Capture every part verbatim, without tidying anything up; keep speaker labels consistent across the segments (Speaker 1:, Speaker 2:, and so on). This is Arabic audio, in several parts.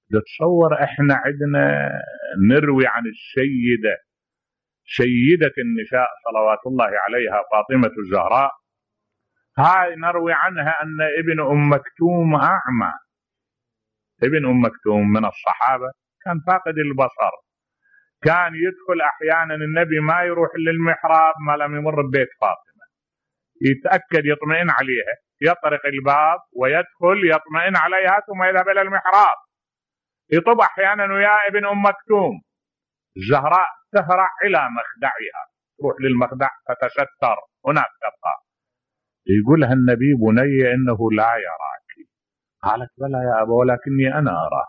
Speaker 1: تتصور احنا عندنا نروي عن السيدة سيدة النساء صلوات الله عليها فاطمة الزهراء، هاي نروي عنها أن ابن أم مكتوم أعمى، ابن أم مكتوم من الصحابة كان فاقد البصر، كان يدخل أحيانا النبي ما يروح للمحراب ما لم يمر ببيت فاطمة، يتأكد يطمئن عليها، يطرق الباب ويدخل يطمئن عليها ثم يذهب إلى المحراب، يطب أحيانا ويا ابن أم مكتوم. الزهراء تهرع إلى مخدعها، تروح للمخدع تتستر هناك تبقى، يقولها النبي بني إنه لا يراك، قالت بلى يا أبا ولكني أنا أراه.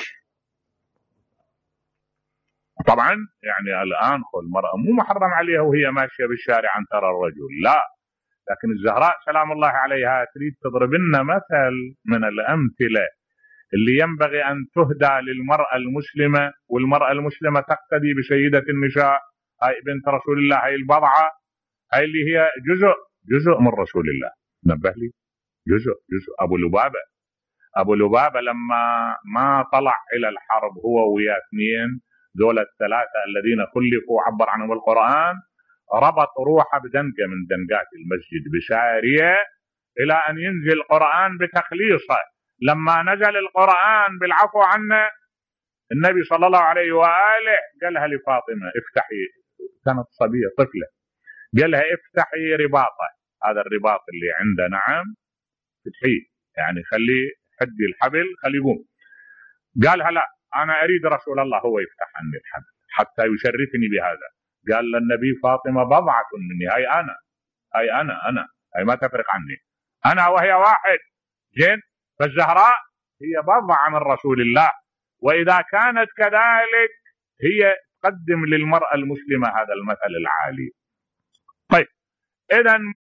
Speaker 1: طبعا يعني الآن المرأة مو محرم عليها وهي ماشية بالشارع أن ترى الرجل، لا، لكن الزهراء سلام الله عليها تريد تضرب لنا مثل من الأمثلة اللي ينبغي أن تهدى للمرأة المسلمة، والمرأة المسلمة تقتدي بسيدة النساء، هاي بنت رسول الله، هاي البضعة، هاي اللي هي جزء جزء من رسول الله. نبه لي، جزء جزء أبو لبابة أبو لبابة لما ما طلع إلى الحرب هو ويا اثنين دول الثلاثة الذين خلفوا عبر عنهم القرآن، ربط روحه بدنقة من دنقات المسجد بسارية إلى أن ينزل القرآن بتخليصه. لما نزل القرآن بالعفو عنه النبي صلى الله عليه وآله قالها لفاطمة افتحي، كانت صبية طفلة، قالها افتحي رباطه، هذا الرباط اللي عنده نعم فتحيه، يعني خليه حدي الحبل خليه يقوم. قالها لا، أنا أريد رسول الله هو يفتح عني الحبل حتى يشرفني بهذا. قال للنبي فاطمة بضعة مني، هاي أنا هاي أنا أنا هاي ما تفرق عني، أنا وهي واحد. زين، فالزهراء هي بضعة من رسول الله، وإذا كانت كذلك هي تقدم للمرأة المسلمة هذا المثل العالي. طيب إذن